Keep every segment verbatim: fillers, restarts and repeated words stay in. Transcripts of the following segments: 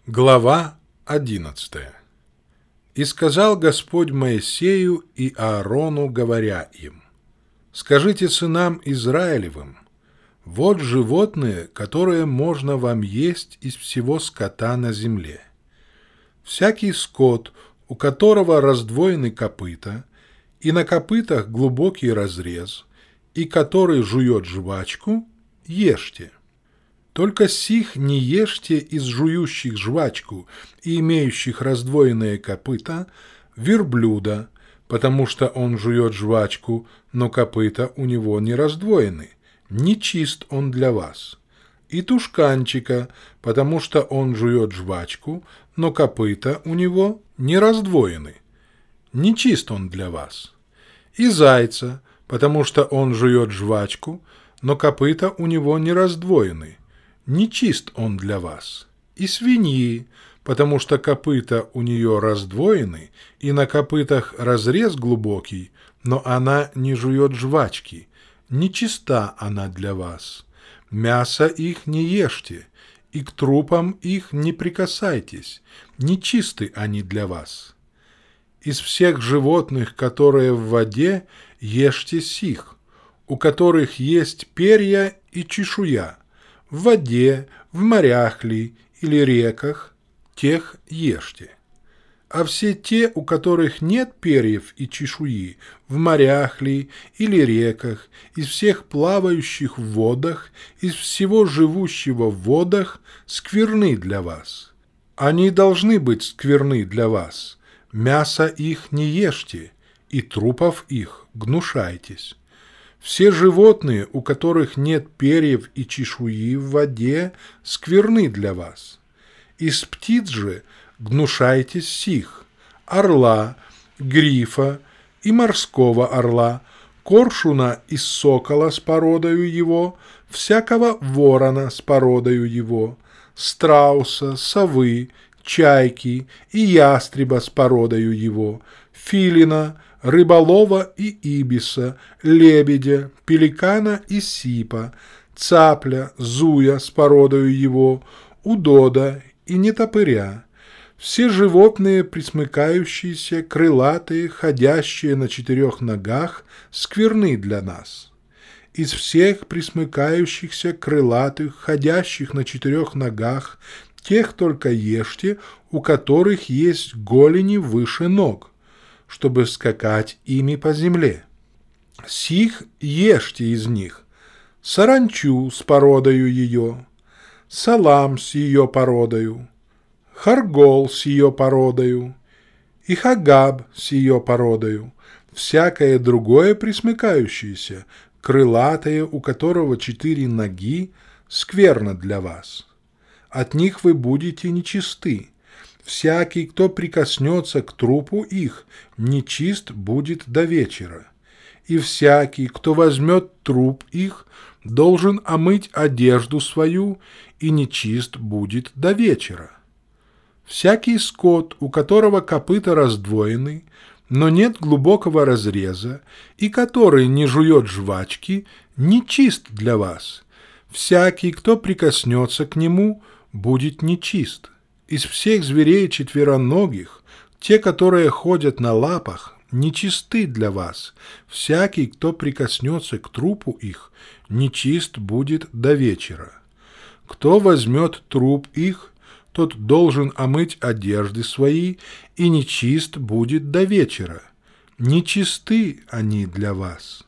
Глава одиннадцатая. «И сказал Господь Моисею и Аарону, говоря им: скажите сынам Израилевым: вот животные, которые можно вам есть из всего скота на земле. Всякий скот, у которого раздвоены копыта, и на копытах глубокий разрез, и который жует жвачку, ешьте. Только сих не ешьте из жующих жвачку и имеющих раздвоенные копыта верблюда, потому что он жует жвачку, но копыта у него не раздвоены, нечист он для вас. И тушканчика, потому что он жует жвачку, но копыта у него не раздвоены, нечист он для вас. И зайца, потому что он жует жвачку, но копыта у него не раздвоены, нечист он для вас. И свиньи, потому что копыта у нее раздвоены, и на копытах разрез глубокий, но она не жует жвачки, нечиста она для вас. Мясо их не ешьте, и к трупам их не прикасайтесь, нечисты они для вас. Из всех животных, которые в воде, ешьте сих, у которых есть перья и чешуя, в воде, в морях ли или реках, тех ешьте. А все те, у которых нет перьев и чешуи, в морях ли или реках, из всех плавающих в водах, из всего живущего в водах, скверны для вас. Они должны быть скверны для вас. Мясо их не ешьте, и трупов их гнушайтесь. Все животные, у которых нет перьев и чешуи в воде, скверны для вас. Из птиц же гнушайтесь сих: орла, грифа и морского орла, коршуна и сокола с породою его, всякого ворона с породою его, страуса, совы, чайки и ястреба с породою его, филина, рыболова и ибиса, лебедя, пеликана и сипа, цапля, зуя с породою его, удода и нетопыря. Все животные, пресмыкающиеся, крылатые, ходящие на четырех ногах, скверны для нас. Из всех пресмыкающихся, крылатых, ходящих на четырех ногах, тех только ешьте, у которых есть голени выше ног, чтобы скакать ими по земле. Сих ешьте из них: саранчу с породою ее, салам с ее породою, харгол с ее породою и хагаб с ее породою, всякое другое пресмыкающееся, крылатое, у которого четыре ноги, скверно для вас. От них вы будете нечисты. Всякий, кто прикоснется к трупу их, нечист будет до вечера. И всякий, кто возьмет труп их, должен омыть одежду свою, и нечист будет до вечера. Всякий скот, у которого копыта раздвоены, но нет глубокого разреза, и который не жует жвачки, нечист для вас. Всякий, кто прикоснется к нему, будет нечист. Из всех зверей четвероногих, те, которые ходят на лапах, нечисты для вас. Всякий, кто прикоснется к трупу их, нечист будет до вечера. Кто возьмет труп их, тот должен омыть одежды свои, и нечист будет до вечера. Нечисты они для вас.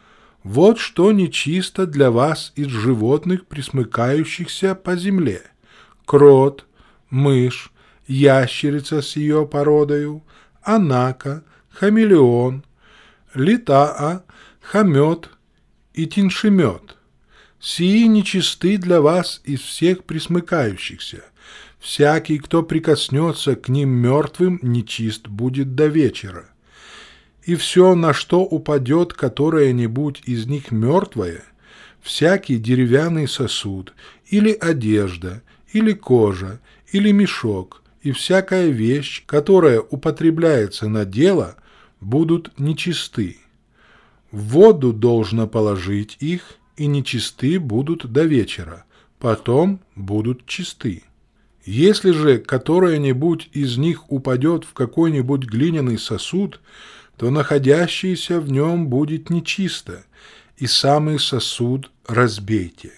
Вот что нечисто для вас из животных, пресмыкающихся по земле: крот, мышь, ящерица с ее породою, анака, хамелеон, литаа, хомет и тиншемет. Сии нечисты для вас из всех пресмыкающихся. Всякий, кто прикоснется к ним мертвым, нечист будет до вечера. И все, на что упадет которое-нибудь из них мертвое, всякий деревянный сосуд, или одежда, или кожа, или мешок, и всякая вещь, которая употребляется на дело, будут нечисты. В воду должно положить их, и нечисты будут до вечера, потом будут чисты. Если же которое-нибудь из них упадет в какой-нибудь глиняный сосуд, то находящееся в нем будет нечисто, и самый сосуд разбейте.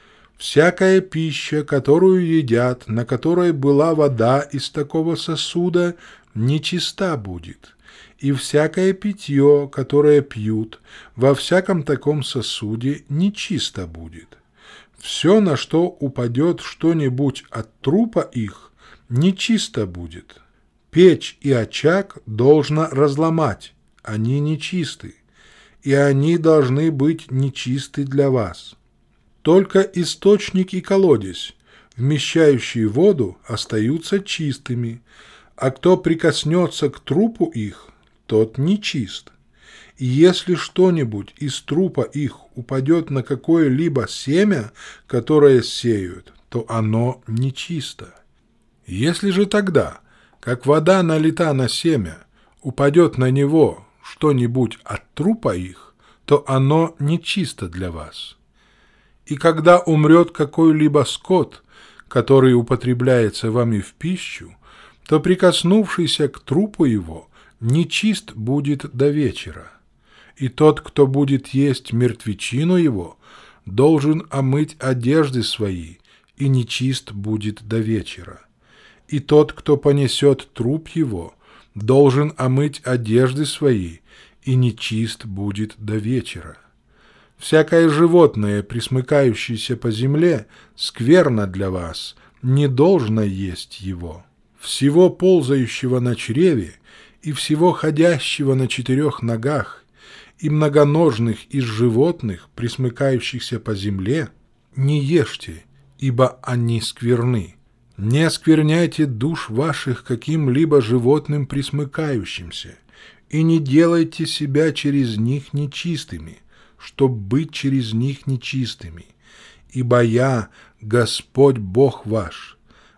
Всякая пища, которую едят, на которой была вода из такого сосуда, нечиста будет, и всякое питье, которое пьют, во всяком таком сосуде нечисто будет. Все, на что упадет что-нибудь от трупа их, нечисто будет. Печь и очаг должно разломать, они нечисты, и они должны быть нечисты для вас. Только источник и колодец, вмещающие воду, остаются чистыми, а кто прикоснется к трупу их, тот нечист. И если что-нибудь из трупа их упадет на какое-либо семя, которое сеют, то оно нечисто. Если же тогда, как вода налита на семя, упадет на него что-нибудь от трупа их, то оно нечисто для вас. И когда умрет какой-либо скот, который употребляется вами в пищу, то прикоснувшийся к трупу его нечист будет до вечера. И тот, кто будет есть мертвечину его, должен омыть одежды свои, и нечист будет до вечера. И тот, кто понесет труп его, должен омыть одежды свои, и нечист будет до вечера. Всякое животное, пресмыкающееся по земле, скверно для вас, не должно есть его. Всего ползающего на чреве и всего ходящего на четырех ногах и многоножных из животных, пресмыкающихся по земле, не ешьте, ибо они скверны. Не оскверняйте душ ваших каким-либо животным пресмыкающимся, и не делайте себя через них нечистыми, чтоб быть через них нечистыми. Ибо я, Господь Бог ваш,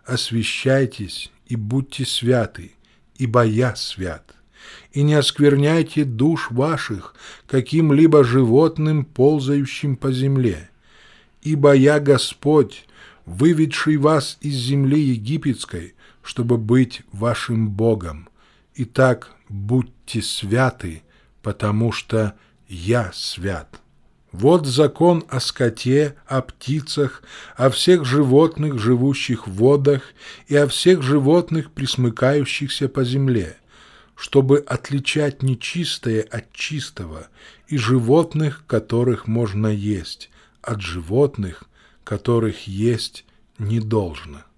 освящайтесь и будьте святы, ибо я свят. И не оскверняйте душ ваших каким-либо животным, ползающим по земле. Ибо я Господь, выведший вас из земли египетской, чтобы быть вашим Богом. Итак, будьте святы, потому что я свят. Вот закон о скоте, о птицах, о всех животных, живущих в водах, и о всех животных, пресмыкающихся по земле, чтобы отличать нечистое от чистого, и животных, которых можно есть, от животных, которых есть не должно.